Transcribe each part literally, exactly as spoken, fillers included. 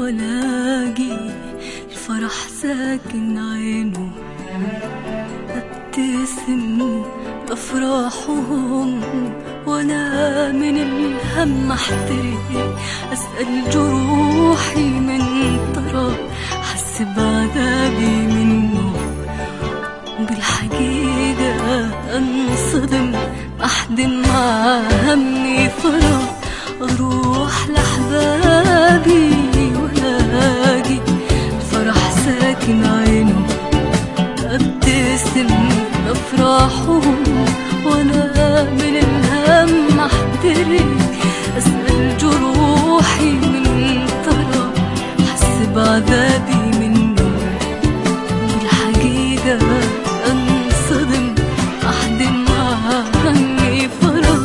والاقي الفرح ساكن عينه، ابتسم لافراحهم وانا من الهم احترق، اسأل جروحي من ترى حس بعذابي منه، وبالحقيقة انصدم احدن مع همي فرح، اروح لاحبابي والاقي الفرح ساكن عينه، ابتسم لافراحهم وانا من الهم احترق، اسأل جروحي من ترى حس بعذابي منه، بالحقيقة انصدم احدن مع همي فرح.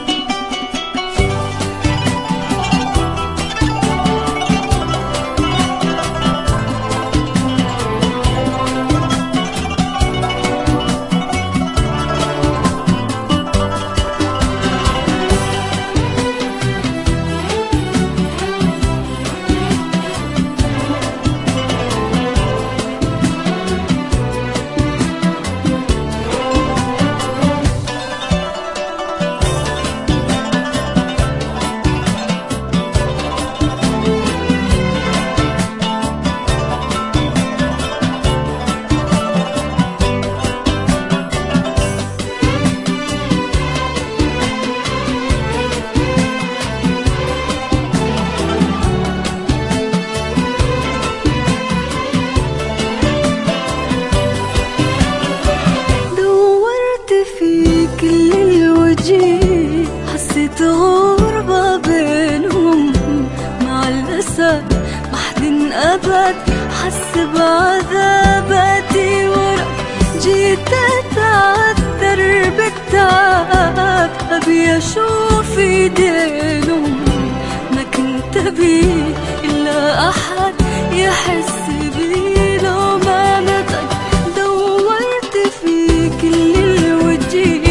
حسيت غربة بينهم مع الأسى محدن أبد حس بعذاباتي ورا، جيت أتعذر بالتعب أبي أشوف ايدينهم، ما كنت أبي إلا أحد يحس بي لو ما متك، دورت في كل الوجه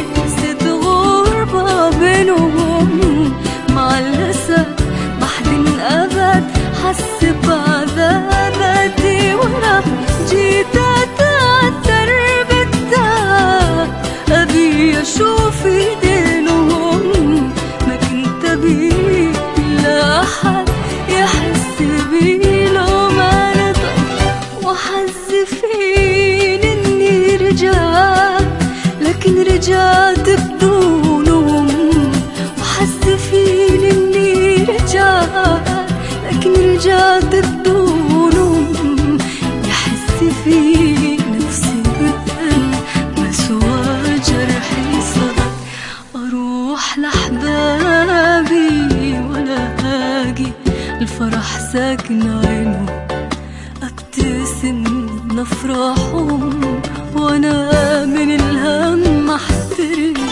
بينهم مع الأسى محدن أبد حس بعذاباتي ورا، جيت أتعثر بالتعب أبي أشوف ايدينهم، ما كنت أبي إلا أحد يحس بي لو ما نطق، وحز فيني إني رجعت لكن رجعت بدونهم، حس فيني إني رجعت لكن رجعت بدونهم، يحس في نفسي بأن مسوى جرحي صدق، أروح لأحبابي ولاقي الفرح ساكن عينه، ابتسم لأفراحهم وانا من الهم احترق.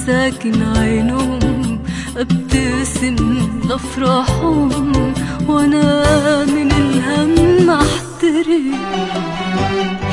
ساكن عينهم، ابتسم لافراحهم وانا من الهم احترق.